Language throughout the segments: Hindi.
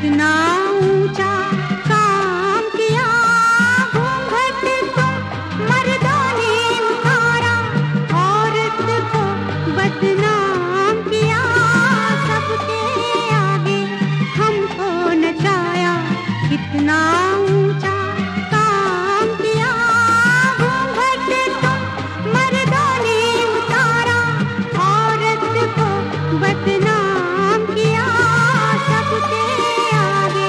कितना ऊंचा काम किया, घूंघट तो मर्दों ने उतारा, औरत को बदनाम किया, सबके आगे हमको नचाया। कितना ऊंचा काम किया, घूंघट तो मर्दों ने उतारा, औरत को बदनाम किया, सबके आगे।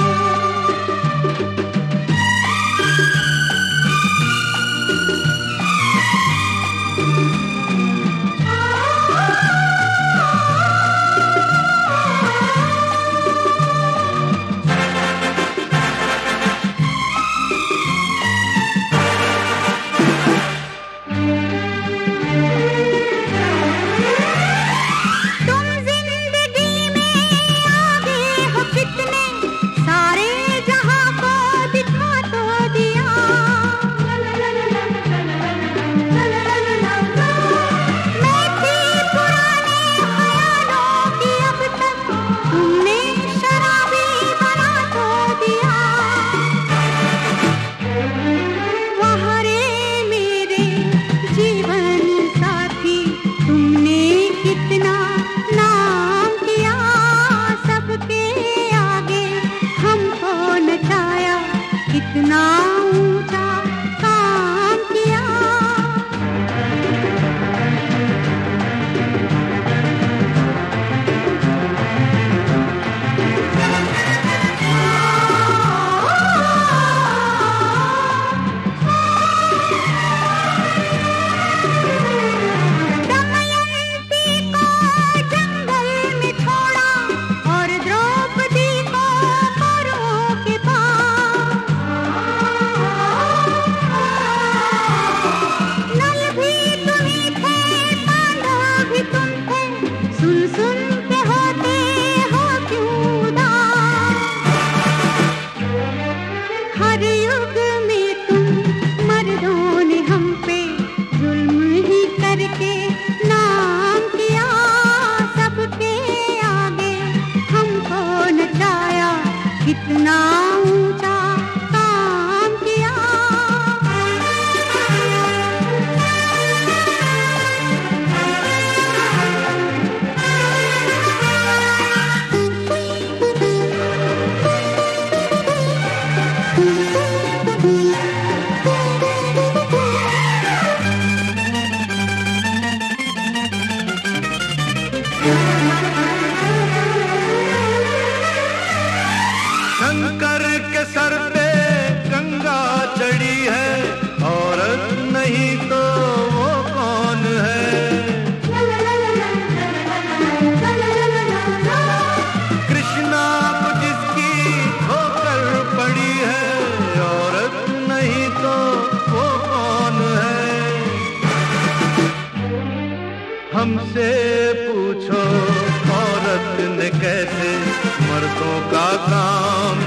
तुम जिंदगी में आगे हो कितने, सारे जहां को दिखा तो दिया। मैं थी पुराने ख्यालों की, अब तक तुमने शराबी बना तो दिया। वाह रे मेरे जीवन साथी, तुमने कितना नाम किया, सबके आगे हमको नचाया। कितना ऊंचा काम किया। दमयंती को जंगल में छोड़ा, और द्रौपदी को कौरवों के पास। नल भी तुम ही थे, पांडव भी तुम थे, सुन सुन के होते हो क्यों उदास। हर युग में तुम मर्दों ने हम पे जुल्म ही करके नाम किया, सबके आगे हमको नचाया। कितना ऊंचा काम किया। शंकर के सर पे गंगा चढ़ी है, औरत नहीं तो वो कौन है। कृष्णा को जिसकी ठोकर पड़ी है, औरत नहीं तो वो कौन है। हमसे पूछो औरत ने कैसे मर्दों का काम